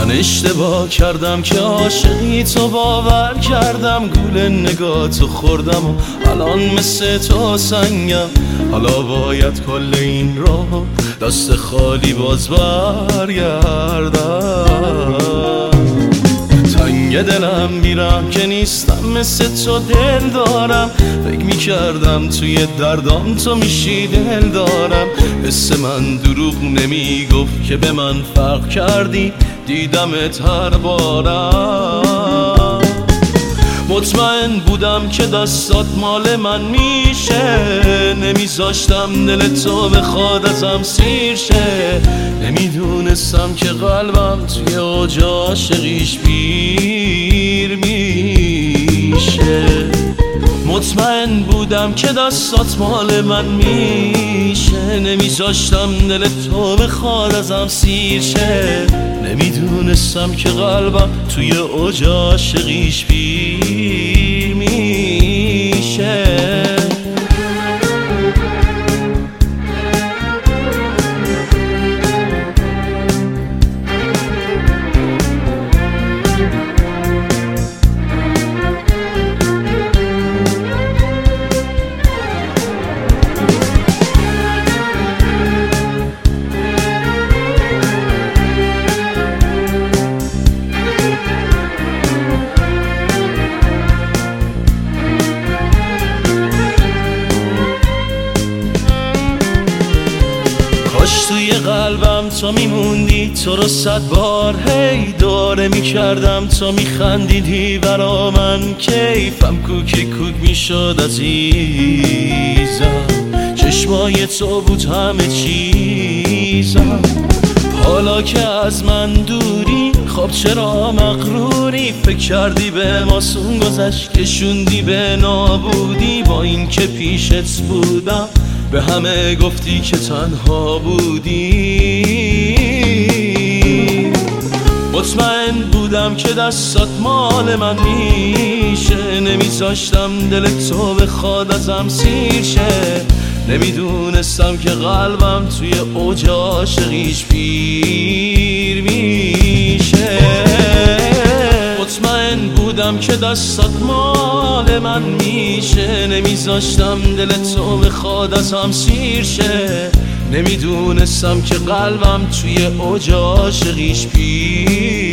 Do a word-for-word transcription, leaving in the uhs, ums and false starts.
من اشتباه کردم که عاشقی تو باور کردم، گول نگاتو خوردم و الان مثل تو سنگم. حالا باید کل این راه دست خالی باز برگردم. تنگ دلم میرم که نیستم مثل تو دل دارم، فکر میکردم توی دردام تو میشی دل دارم. حس من دروغ نمیگفت که به من فرق کردی، دیدمت هر بارم. مطمئن بودم که دستات مال من میشه، نمیذاشتم دل تو بخواد ازم سیر شه. نمیدونستم که قلبم توی اوج عاشقیش پیر میشه. مطمئن بودم که دستات مال من میشه، نمیذاشتم دل تو بخواد ازم سیر شه. نمیدونستم که قلبم توی اوج عاشقیش پیر میشه. کاش توی قلبم تو میموندی، تو رو صد بار هی داره میکردم، تو میخندیدی برا من، کیفم کوکی کوک میشد عزیزم. چشمای تو بود همه چیزم. حالا که از من دوری خب چرا مغروری، فکر کردی به ماسون گذشت کشوندی به نابودی. با این که پیشت بودم به همه گفتی که تنها بودی. مطمئن بودم که دستات مال من میشه، نمیذاشتم دل تو بخواد ازم سیر شه. نمیدونستم که قلبم توی اوج عاشقیش پیر میشه. مطمئن بودم که دستات مال من میشه، نمیذاشتم دل تو بخواد ازم سیر شه. نمیدونستم که قلبم توی اوج عاشقیش پیر